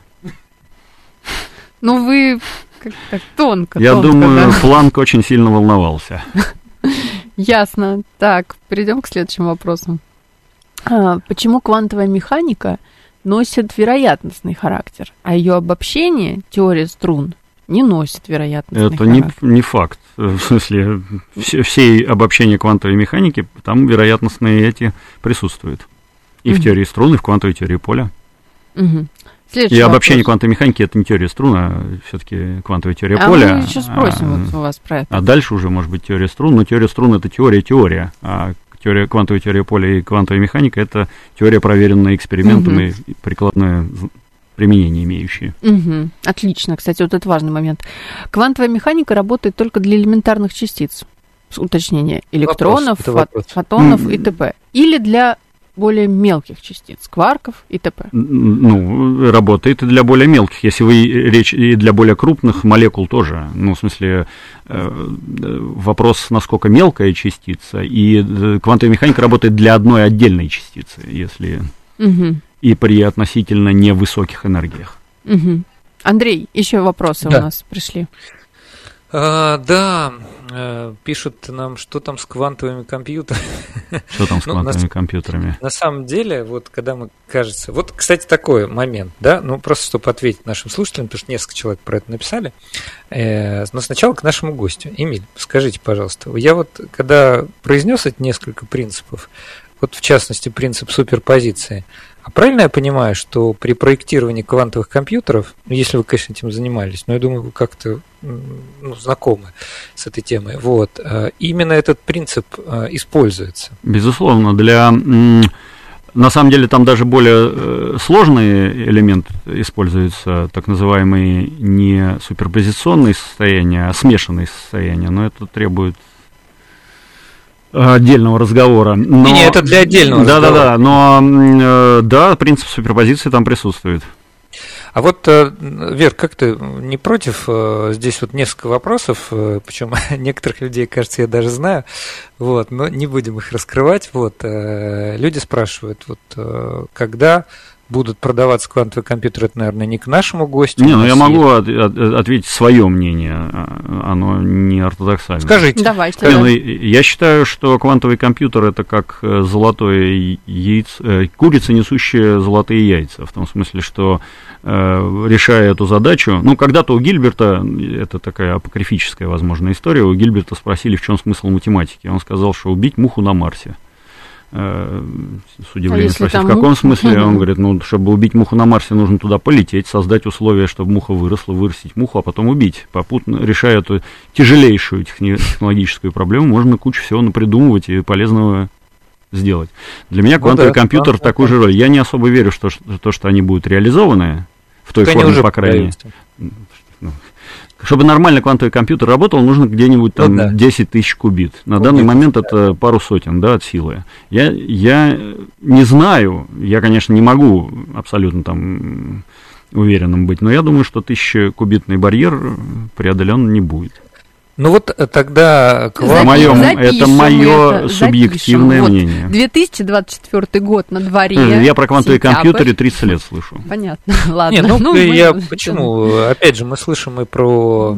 Speaker 4: Ну вы как-то тонко.
Speaker 3: Я думаю, да? Планк очень сильно волновался.
Speaker 4: Ясно. Так, перейдем к следующим вопросам. Почему квантовая механика носит вероятностный характер, а ее обобщение, теория струн, не носит вероятностный характер?
Speaker 3: Это не факт. В смысле, все обобщения квантовой механики, там вероятностные эти присутствуют. И в теории струн, и в квантовой теории поля. И обобщение квантовой механики — это не теория струн, а все-таки квантовая теория поля.
Speaker 4: Мы еще спросим вот у вас про это.
Speaker 3: А дальше уже может быть теория струн, но теория струн — это теория, а квантовая теория поля и квантовая механика — это теория, проверенная экспериментом и прикладное применение имеющие.
Speaker 4: Отлично. Кстати, вот это важный момент. Квантовая механика работает только для элементарных частиц. уточнение, электронов,
Speaker 2: вопрос.
Speaker 4: фотонов и т.п. Или для более мелких частиц, кварков и т.п.
Speaker 3: Ну, работает и для более мелких. Если вы речь и для более крупных молекул тоже. Ну, в смысле, вопрос, насколько мелкая частица, и квантовая механика работает для одной отдельной частицы, если и при относительно невысоких энергиях.
Speaker 4: Андрей, еще вопросы у нас пришли.
Speaker 2: Да, пишут нам, что там с квантовыми компьютерами.
Speaker 3: Что там с квантовыми компьютерами?
Speaker 2: На самом деле, вот когда мы, кажется... Вот, кстати, такой момент, да, ну, просто чтобы ответить нашим слушателям, потому что несколько человек про это написали. Но сначала к нашему гостю. Эмиль, скажите, пожалуйста, я вот, когда произнес эти несколько принципов, вот в частности, принцип суперпозиции, а правильно я понимаю, что при проектировании квантовых компьютеров, если вы, конечно, этим занимались, но я думаю, вы как-то знакомы с этой темой, вот, именно этот принцип используется?
Speaker 3: Безусловно, на самом деле там даже более сложный элемент используется, так называемые не суперпозиционные состояния, а смешанные состояния, но это требует отдельного разговора.
Speaker 2: Не, это для отдельного разговора.
Speaker 3: Да, принцип суперпозиции там присутствует.
Speaker 2: А вот, Вер, как ты не против? Здесь вот несколько вопросов, причем некоторых людей, кажется, я даже знаю, вот, но не будем их раскрывать. Вот, люди спрашивают, вот, когда будут продаваться квантовые компьютеры, это, наверное, не к нашему гостю.
Speaker 3: Не, ну я могу ответить свое мнение, оно не ортодоксальное.
Speaker 2: Скажите.
Speaker 4: Давайте.
Speaker 3: Я считаю, что квантовый компьютер это как золотое яйцо, курица, несущая золотые яйца, в том смысле, что решая эту задачу, ну, когда-то у Гильберта, это такая апокрифическая, возможно, история, у Гильберта спросили, в чем смысл математики. Он сказал, что убить муху на Марсе. С удивлением спросил, в каком смысле? Он говорит, ну, чтобы убить муху на Марсе, нужно туда полететь, создать условия, чтобы муха выросла, вырастить муху, а потом убить. Попутно, решая эту тяжелейшую технологическую проблему, можно кучу всего напридумывать и полезного сделать. Для меня квантовый компьютер в такую же роль. Я не особо верю, что они будут реализованы в той форме, по крайней мере. Чтобы нормально квантовый компьютер работал, нужно где-нибудь там 10 тысяч кубит. На данный момент это пару сотен, да, от силы. Я не знаю, я, конечно, не могу абсолютно там уверенным быть, но я думаю, что 1000-кубитный барьер преодолен не будет.
Speaker 2: Ну вот тогда к вам...
Speaker 3: Это мое субъективное мнение.
Speaker 4: 2024 год на дворе.
Speaker 3: Я про квантовые компьютеры 30 лет слышу.
Speaker 4: Понятно, ладно.
Speaker 2: Не, почему? Опять же, мы слышим и про,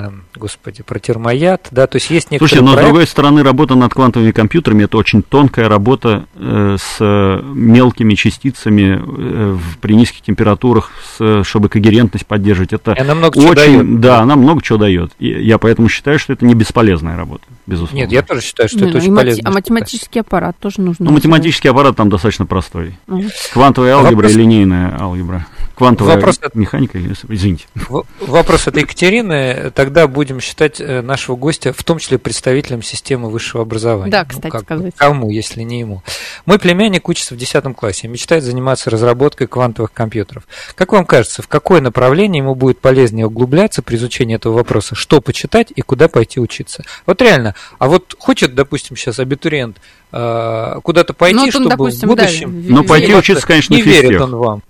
Speaker 2: про термояд, да, то есть есть некоторые...
Speaker 3: Слушайте, но с другой стороны, работа над квантовыми компьютерами, это очень тонкая работа с мелкими частицами при низких температурах, чтобы когерентность поддерживать. Это
Speaker 2: она много чего дает.
Speaker 3: Да, она много чего дает. Я поэтому считаю, что это не бесполезная работа, безусловно.
Speaker 2: Нет, я тоже считаю, что это очень полезно.
Speaker 4: А математический аппарат тоже нужно.
Speaker 3: Ну, математический аппарат там достаточно простой. Квантовая алгебра и линейная алгебра. Квантовая механика, извините.
Speaker 2: Вопрос от Екатерины. Тогда будем считать нашего гостя, в том числе представителем системы высшего образования.
Speaker 4: Да, кстати сказать.
Speaker 2: Кому, если не ему? Мой племянник учится в 10 классе и мечтает заниматься разработкой квантовых компьютеров. Как вам кажется, в какое направление ему будет полезнее углубляться при изучении этого вопроса? Что почитать и куда пойти учиться? Вот реально. А вот хочет, допустим, сейчас абитуриент куда-то пойти, чтобы допустим, в будущем...
Speaker 3: Ну, пойти учиться, конечно,
Speaker 2: не верит он вам.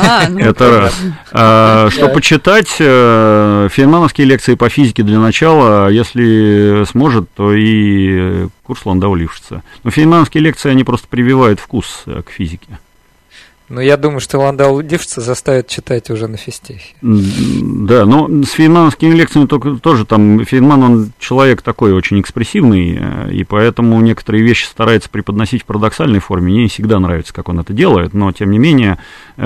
Speaker 3: Это раз. Что почитать? Фейнмановские лекции по физике для начала, если сможет, то и курс Ландау-Лившица. Но фейнмановские лекции, они просто прививают вкус к физике.
Speaker 2: Ну, я думаю, что Ландау-Лившица заставит читать уже на физтехе.
Speaker 3: Да, но с фейнмановскими лекциями тоже там Фейнман, он человек такой очень экспрессивный, и поэтому некоторые вещи старается преподносить в парадоксальной форме. Мне не всегда нравится, как он это делает, но, тем не менее,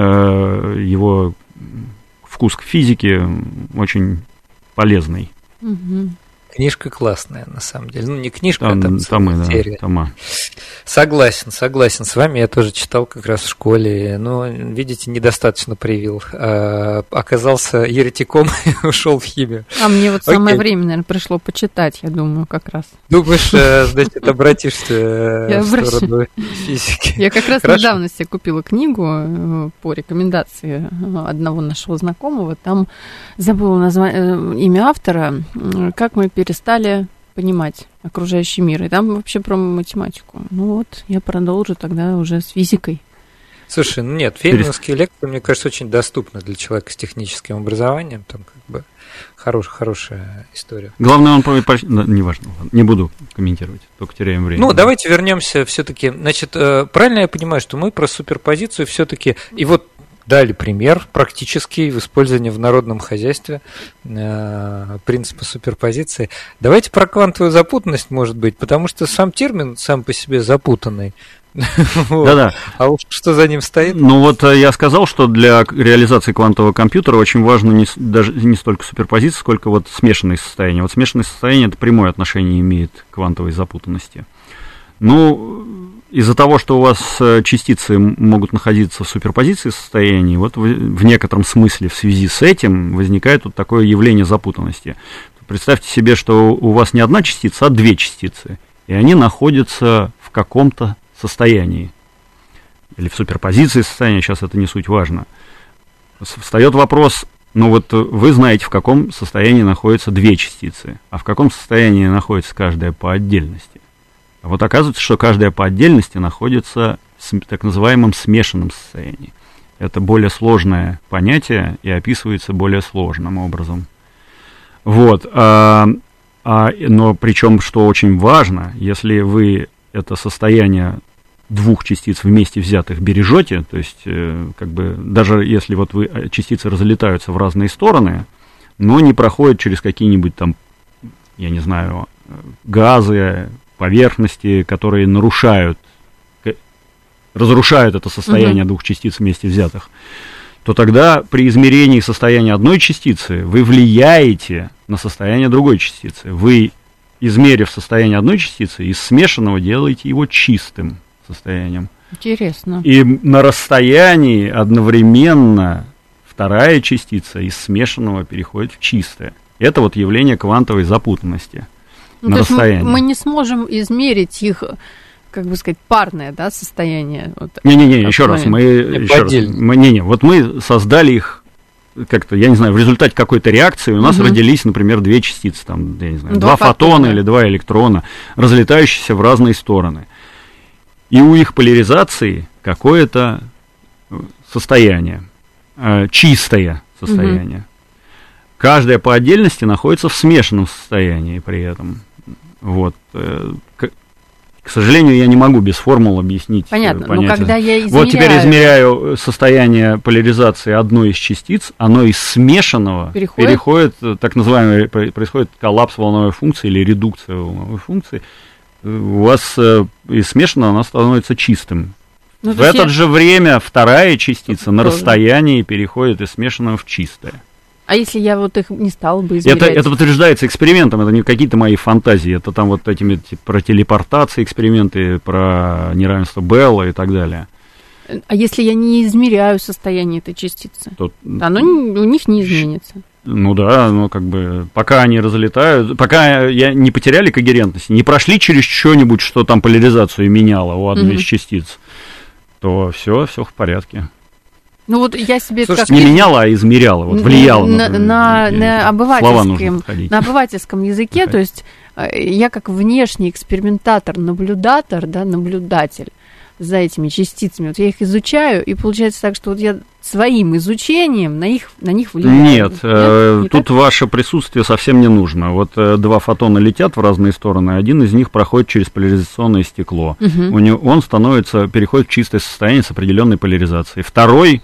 Speaker 3: его вкус к физике очень полезный.
Speaker 2: Книжка классная, на самом деле. Ну, не книжка, а там серия.
Speaker 3: Тома.
Speaker 2: Согласен с вами. Я тоже читал как раз в школе. Но, видите, недостаточно привил. Оказался еретиком и ушел в химию.
Speaker 4: А мне вот самое время, наверное, пришло почитать, я думаю, как раз.
Speaker 2: Думаешь, значит, обратишься в сторону физики.
Speaker 4: Я как раз недавно себе купила книгу по рекомендации одного нашего знакомого. Там забыла имя автора. Как мы перестали понимать окружающий мир. И там вообще про математику. Ну вот, я продолжу тогда уже с физикой.
Speaker 2: Слушай, ну нет, фейнмановские лекции, мне кажется, очень доступны для человека с техническим образованием. Там как бы хорошая история.
Speaker 3: Главное, неважно, не буду комментировать, только теряем время.
Speaker 2: Ну, давайте вернемся все-таки. Значит, правильно я понимаю, что мы про суперпозицию все-таки, и вот дали пример практический в использовании в народном хозяйстве принципа суперпозиции. Давайте про квантовую запутанность, может быть, потому что сам термин сам по себе запутанный.
Speaker 3: Да-да.
Speaker 2: А что за ним стоит?
Speaker 3: Ну вот я сказал, что для реализации квантового компьютера очень важно даже не столько суперпозиция, сколько вот смешанные состояния. Вот смешанные состояния — это прямое отношение имеет к квантовой запутанности. Ну, из-за того, что у вас частицы могут находиться в суперпозиции состояний, вот в некотором смысле в связи с этим возникает вот такое явление запутанности. Представьте себе, что у вас не одна частица, а две частицы, и они находятся в каком-то состоянии, или в суперпозиции состояния, сейчас это не суть важно. Встает вопрос, ну вот вы знаете, в каком состоянии находятся две частицы, а в каком состоянии находится каждая по отдельности. А вот оказывается, что каждая по отдельности находится в так называемом смешанном состоянии. Это более сложное понятие и описывается более сложным образом. Вот. Но причем, что очень важно, если вы это состояние двух частиц вместе взятых бережете, то есть как бы даже если вот частицы разлетаются в разные стороны, но не проходят через какие-нибудь там, я не знаю, газы, поверхности, которые разрушают это состояние двух частиц вместе взятых, то тогда при измерении состояния одной частицы вы влияете на состояние другой частицы. Вы, измерив состояние одной частицы, из смешанного делаете его чистым состоянием.
Speaker 4: Интересно.
Speaker 3: И на расстоянии одновременно вторая частица из смешанного переходит в чистое. Это вот явление квантовой запутанности на расстоянии.
Speaker 4: Мы не сможем измерить их, как бы сказать, парное, да, состояние. Вот,
Speaker 3: не-не-не, еще раз, вот мы создали их как-то, я не знаю, в результате какой-то реакции у нас родились, например, две частицы, там, я не знаю, два фотона или два электрона, разлетающиеся в разные стороны. И у их поляризации какое-то состояние, чистое состояние. Каждая по отдельности находится в смешанном состоянии при этом. Вот. К сожалению, я не могу без формул объяснить.
Speaker 4: Понятно, но когда я измеряю...
Speaker 3: Вот теперь измеряю состояние поляризации одной из частиц, оно из смешанного переходит, так называемый, происходит коллапс волновой функции или редукция волновой функции. У вас из смешанного она становится чистым. Ну, в это же время вторая частица на расстоянии переходит из смешанного в чистое.
Speaker 4: А если я вот их не стала бы измерять?
Speaker 3: Это подтверждается экспериментом, это не какие-то мои фантазии, это там вот этими про телепортации эксперименты, про неравенство Белла и так далее.
Speaker 4: А если я не измеряю состояние этой частицы? Оно у них не изменится.
Speaker 3: Ну да, но как бы пока они разлетают, пока не потеряли когерентность, не прошли через что-нибудь, что там поляризацию меняло у одной из частиц, то все в порядке.
Speaker 4: Ну вот я себе...
Speaker 3: Слушайте, не меняла, а измеряла, вот влияла.
Speaker 4: На обывательском языке, то есть я как внешний экспериментатор, наблюдатор, да, наблюдатель за этими частицами, вот я их изучаю, и получается так, что вот я своим изучением на них влияю.
Speaker 3: Нет, тут ваше присутствие совсем не нужно. Вот два фотона летят в разные стороны, один из них проходит через поляризационное стекло. Он переходит в чистое состояние с определенной поляризацией. Второй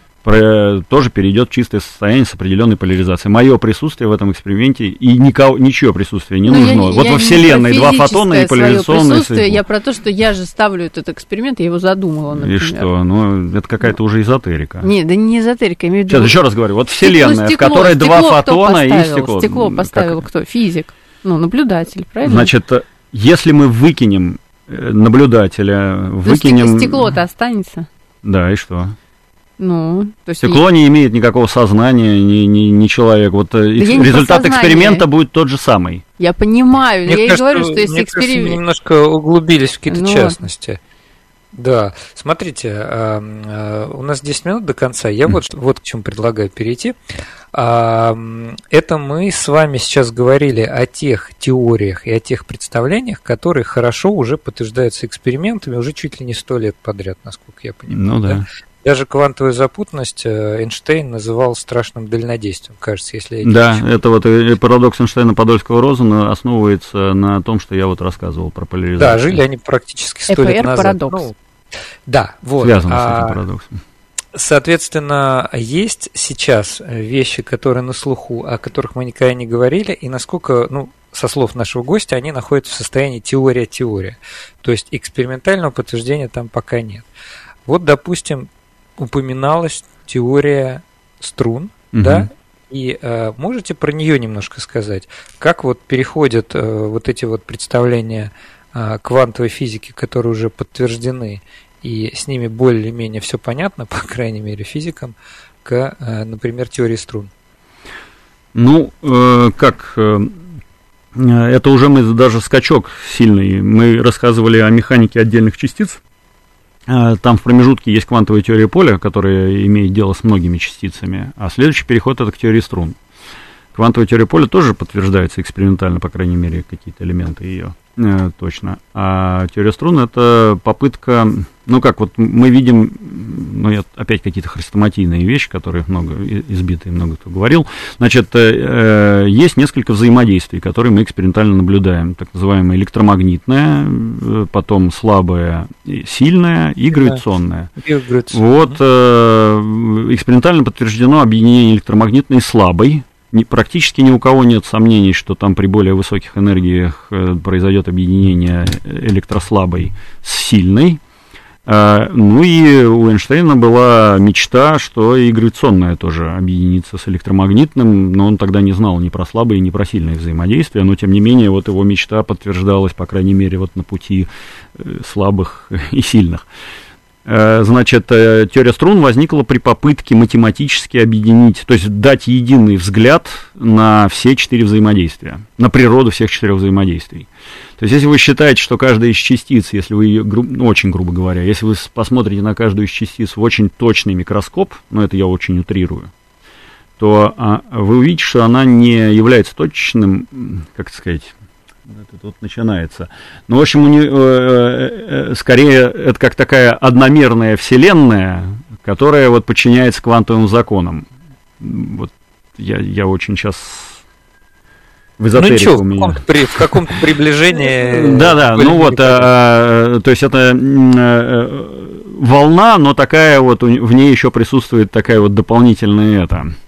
Speaker 3: тоже перейдет в чистое состояние с определенной поляризацией. Мое присутствие в этом эксперименте и ничье присутствие не нужно. Вот во Вселенной два фотона и поляризационное стекло.
Speaker 4: Я про то, что я же ставлю этот эксперимент, я его задумала, например.
Speaker 3: И что? Ну, это какая-то уже эзотерика.
Speaker 4: Нет, да не эзотерика, я имею в виду...
Speaker 3: Сейчас, еще раз говорю, вот Вселенная, в которой два фотона и стекло.
Speaker 4: Стекло поставил кто? Физик. Ну, наблюдатель, правильно?
Speaker 3: Значит, если мы выкинем наблюдателя, выкинем...
Speaker 4: Стекло-то останется.
Speaker 3: Да, и что?
Speaker 4: Ну, то есть
Speaker 3: стекло не имеет никакого сознания, ни человек. Вот результат эксперимента будет тот же самый.
Speaker 4: Я понимаю, я и говорю, что если
Speaker 2: эксперимент... Мы немножко углубились в какие-то частности. Да, смотрите, у нас 10 минут до конца. Я вот к чему предлагаю перейти. Это мы с вами сейчас говорили о тех теориях и о тех представлениях, которые хорошо уже подтверждаются экспериментами уже чуть ли не 100 лет подряд, насколько я понимаю.
Speaker 3: Ну да.
Speaker 2: Даже квантовую запутанность Эйнштейн называл страшным дальнодействием, кажется, если я не
Speaker 3: Да,
Speaker 2: ошибаюсь.
Speaker 3: это вот парадокс Эйнштейна-Подольского-Розена основывается на том, что я вот рассказывал про поляризацию.
Speaker 2: Да, жили они практически 100 лет назад.
Speaker 4: парадокс.
Speaker 2: Ну, да, вот.
Speaker 3: Связано с этим парадоксом.
Speaker 2: Соответственно, есть сейчас вещи, которые на слуху, о которых мы никогда не говорили, и насколько, со слов нашего гостя, они находятся в состоянии теория-теория. То есть экспериментального подтверждения там пока нет. Вот, допустим, упоминалась теория струн, да, и можете про нее немножко сказать, как вот переходят вот эти вот представления квантовой физики, которые уже подтверждены, и с ними более-менее все понятно, по крайней мере, физикам, к, например, теории струн?
Speaker 3: Это уже мы даже скачок сильный. Мы рассказывали о механике отдельных частиц. Там в промежутке есть квантовая теория поля, которая имеет дело с многими частицами, а следующий переход это к теории струн. Квантовая теория поля тоже подтверждается экспериментально, по крайней мере, какие-то элементы ее точно. А теория струн это попытка, мы видим, опять какие-то хрестоматийные вещи, которые много избиты, много кто говорил. Значит, есть несколько взаимодействий, которые мы экспериментально наблюдаем. Так называемое электромагнитное, потом слабое, сильное и гравитационное. Вот экспериментально подтверждено объединение электромагнитной и слабой. Практически ни у кого нет сомнений, что там при более высоких энергиях произойдет объединение электрослабой с сильной. Ну и у Эйнштейна была мечта, что и гравитационное тоже объединится с электромагнитным, но он тогда не знал ни про слабые, ни про сильные взаимодействия, но тем не менее вот его мечта подтверждалась, по крайней мере, вот на пути слабых и сильных. Значит, теория струн возникла при попытке математически объединить, то есть дать единый взгляд на все 4 взаимодействия, на природу всех 4 взаимодействий. То есть, если вы считаете, что каждая из частиц, если вы ее, очень грубо говоря, если вы посмотрите на каждую из частиц в очень точный микроскоп, это я очень утрирую, то вы увидите, что она не является точным, как сказать... Это тут начинается. В общем, скорее, это как такая одномерная вселенная, которая вот подчиняется квантовым законам. Вот я очень сейчас в эзотерику у меня.
Speaker 2: В каком-то приближении.
Speaker 3: Да, то есть это волна, но такая вот, в ней еще присутствует такая вот дополнительная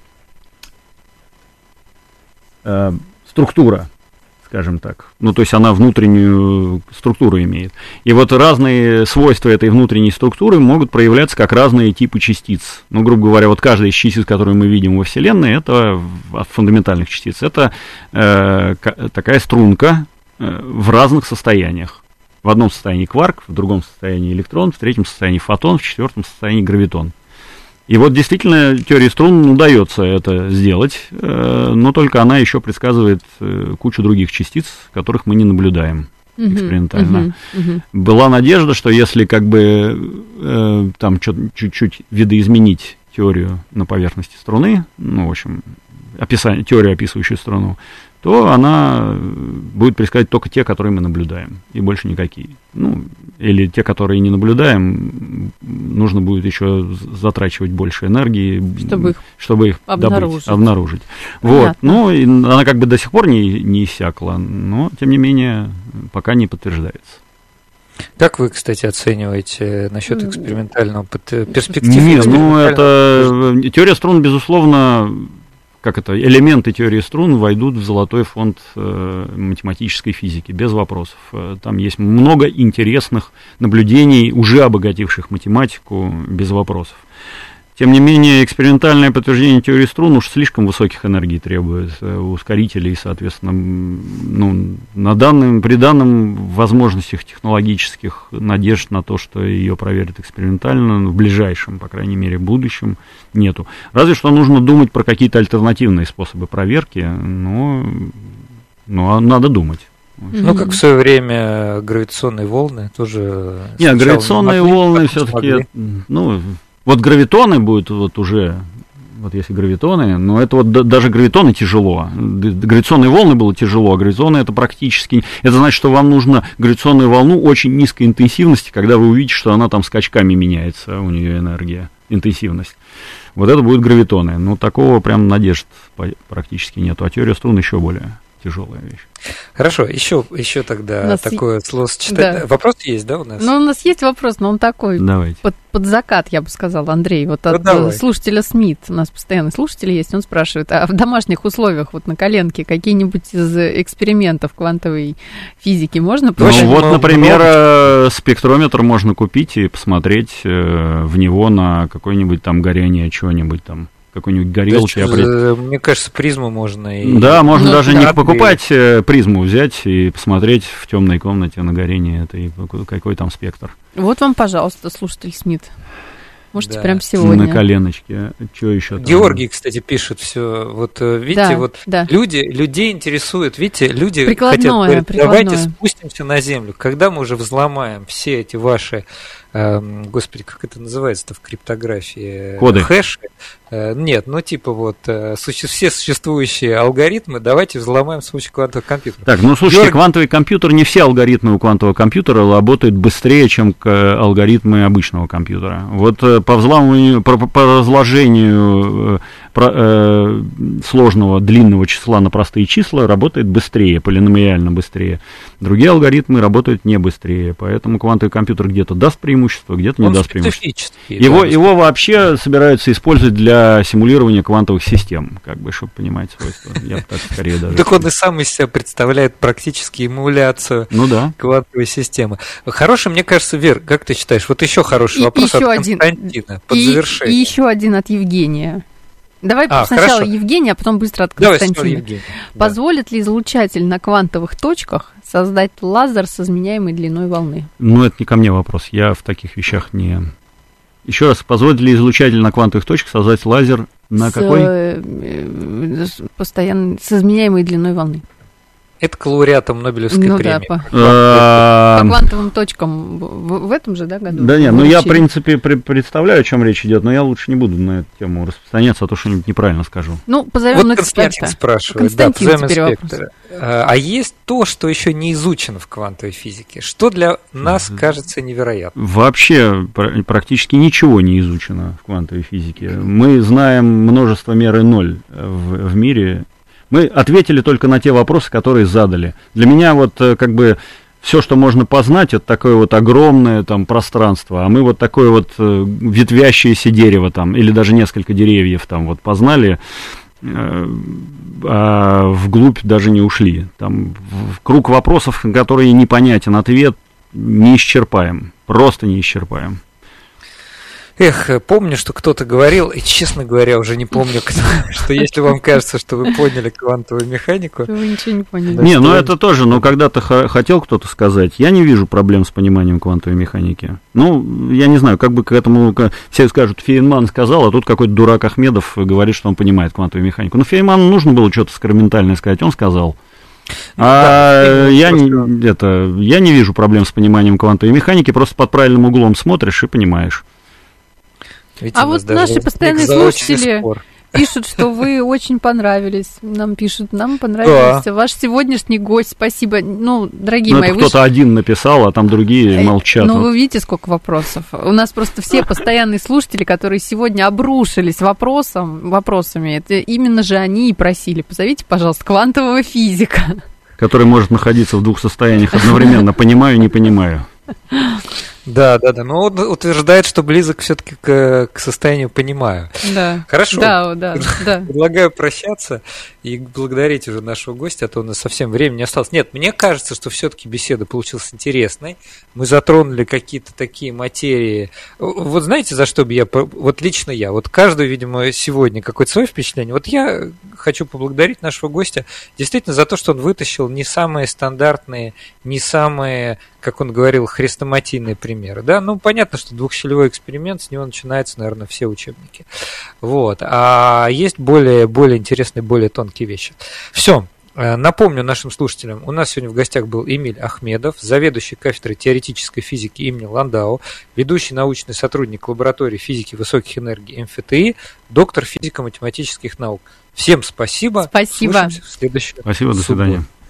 Speaker 3: структура. Скажем так. То есть она внутреннюю структуру имеет. И вот разные свойства этой внутренней структуры могут проявляться как разные типы частиц. Грубо говоря, вот каждая из частиц, которую мы видим во Вселенной, это от фундаментальных частиц, это такая струнка в разных состояниях. В одном состоянии кварк, в другом состоянии электрон, в третьем состоянии фотон, в четвертом состоянии гравитон. И вот действительно теории струн удается это сделать, но только она еще предсказывает кучу других частиц, которых мы не наблюдаем экспериментально. Была надежда, что если там чуть-чуть видоизменить теорию на поверхности струны, теорию, описывающую струну, то она будет предсказать только те, которые мы наблюдаем, и больше никакие. Или те, которые не наблюдаем, нужно будет еще затрачивать больше энергии, чтобы их обнаружить. Вот. И она до сих пор не иссякла, но, тем не менее, пока не подтверждается.
Speaker 2: Как вы, кстати, оцениваете насчет экспериментального перспективы?
Speaker 3: Теория струн, безусловно, элементы теории струн войдут в золотой фонд математической физики, без вопросов. Там есть много интересных наблюдений, уже обогативших математику, без вопросов. Тем не менее, экспериментальное подтверждение теории струн уж слишком высоких энергий требует, ускорителей, соответственно, при данном возможностях технологических надежд на то, что ее проверят экспериментально, в ближайшем, по крайней мере, будущем, нету. Разве что нужно думать про какие-то альтернативные способы проверки, но надо думать.
Speaker 2: Ну, как в свое время гравитационные волны тоже...
Speaker 3: Нет, гравитационные волны все-таки... Ну, вот гравитоны будут вот уже... Вот если гравитоны, но это вот даже гравитоны тяжело. Гравитационные волны было тяжело, а гравитоны это практически... Это значит, что вам нужно гравитационную волну очень низкой интенсивности, когда вы увидите, что она там скачками меняется, у нее энергия, интенсивность. Вот это будут гравитоны. Но такого прям надежд практически нету. А теория струн еще более тяжелая вещь.
Speaker 2: Хорошо, еще тогда такое словосочетание. Да. Вопрос есть, да, у нас?
Speaker 4: Ну, у нас есть вопрос, но он такой под закат, я бы сказала, Андрей. Вот от слушателя Смит, у нас постоянный слушатель есть, он спрашивает, а в домашних условиях, вот на коленке, какие-нибудь из экспериментов квантовой физики можно проводить?
Speaker 3: Ну, вот, например, спектрометр можно купить и посмотреть в него на какое-нибудь там горение чего-нибудь там. Какой-нибудь горелки.
Speaker 2: Мне кажется, призму можно и...
Speaker 3: Да, можно даже не покупать призму, взять и посмотреть в темной комнате на горение этой, какой там спектр.
Speaker 4: Вот вам, пожалуйста, слушатель Смит. Можете прям сегодня.
Speaker 3: На коленочке. Что еще там?
Speaker 2: Георгий, кстати, пишет все. Вот видите, людей интересует, видите, люди хотят говорить, давайте спустимся на Землю. Когда мы уже взломаем все эти ваши, господи, как это называется-то в криптографии?
Speaker 3: Коды.
Speaker 2: Хэши. Нет, ну типа вот все существующие алгоритмы давайте взломаем с помощью квантовых компьютеров.
Speaker 3: Так, ну слушайте, квантовый компьютер, не все алгоритмы у квантового компьютера работают быстрее, чем алгоритмы обычного компьютера. Вот по взламыванию, по разложению сложного длинного числа на простые числа работает быстрее, полиномиально быстрее. Другие алгоритмы работают не быстрее, поэтому квантовый компьютер где-то даст преимущество, где-то не даст преимущество. Его вообще собираются использовать для симулирования квантовых систем, как бы, чтобы понимать свойства. Я бы так скорее даже.
Speaker 2: Так он и сам из себя представляет практически эмуляцию квантовой системы. Хороший, мне кажется, Вер, как ты считаешь? Вот еще хороший вопрос от Константина под завершение.
Speaker 4: И еще один от Евгения. Давай сначала Евгения, а потом быстро от Константина. Позволит ли излучатель на квантовых точках создать лазер с изменяемой длиной волны?
Speaker 3: Ну, это не ко мне вопрос. Я в таких вещах не... Еще раз, позволит ли излучатель на квантовых точках создать лазер на какой?
Speaker 4: Постоянно с изменяемой длиной волны.
Speaker 2: Это к лауреатам Нобелевской премии.
Speaker 4: По квантовым точкам в этом же году?
Speaker 3: Да нет, ну я, в принципе, представляю, о чем речь идет, но я лучше не буду на эту тему распространяться, а то что-нибудь неправильно скажу.
Speaker 4: Ну, позовем эксперта.
Speaker 2: Константин спрашивает. Позовем эксперта. А есть то, что еще не изучено в квантовой физике? Что для нас кажется невероятным?
Speaker 3: Вообще практически ничего не изучено в квантовой физике. Мы знаем множество меры ноль в мире. Мы ответили только на те вопросы, которые задали. Для меня вот как бы все, что можно познать, это такое вот огромное там пространство, а мы вот такое вот ветвящееся дерево там, или даже несколько деревьев там вот познали, а вглубь даже не ушли. Там в круг вопросов, на которые непонятен ответ, не исчерпаем, просто не исчерпаем.
Speaker 2: Эх, помню, что кто-то говорил, и, честно говоря, уже не помню, кто, что если вам кажется, что вы поняли квантовую механику...
Speaker 4: Вы ничего не поняли.
Speaker 3: Не, ну это тоже, но когда-то хотел кто-то сказать, я не вижу проблем с пониманием квантовой механики. Ну, я не знаю, как бы к этому... Все скажут, Фейнман сказал, а тут какой-то дурак Ахмедов говорит, что он понимает квантовую механику. Ну, Фейнману нужно было что-то скроментальное сказать, он сказал. Я не вижу проблем с пониманием квантовой механики, просто под правильным углом смотришь и понимаешь.
Speaker 2: Видите,
Speaker 4: а вот наши постоянные слушатели пишут, что вы очень понравились. Нам пишут, нам понравился ваш сегодняшний гость. Спасибо. Ну, дорогие мои,
Speaker 3: кто-то один написал, а там другие молчат.
Speaker 4: Ну, вы видите, сколько вопросов. У нас просто все постоянные слушатели, которые сегодня обрушились вопросами, это именно же они и просили. Позовите, пожалуйста, квантового физика.
Speaker 3: Который может находиться в двух состояниях одновременно. Понимаю, не понимаю.
Speaker 2: Да. Но он утверждает, что близок все-таки к состоянию «понимаю».
Speaker 4: Да.
Speaker 2: Хорошо.
Speaker 4: Да.
Speaker 2: Предлагаю прощаться и благодарить уже нашего гостя, а то у нас совсем времени не осталось. Нет, мне кажется, что все-таки беседа получилась интересной. Мы затронули какие-то такие материи. Вот знаете, за что бы я... Вот лично я. Вот каждый, видимо, сегодня какое-то свое впечатление. Вот я хочу поблагодарить нашего гостя действительно за то, что он вытащил не самые стандартные, не самые, как он говорил, хрестоматийные примеры. Да? Ну, понятно, что двухщелевой эксперимент, с него начинаются, наверное, все учебники. Вот. А есть более интересные, более тонкие вещи. Все. Напомню нашим слушателям, у нас сегодня в гостях был Эмиль Ахмедов, заведующий кафедрой теоретической физики имени Ландау, ведущий научный сотрудник лаборатории физики высоких энергий МФТИ, доктор физико-математических наук. Всем спасибо.
Speaker 4: Спасибо.
Speaker 2: Слушаемся в следующую
Speaker 3: Спасибо, до свидания.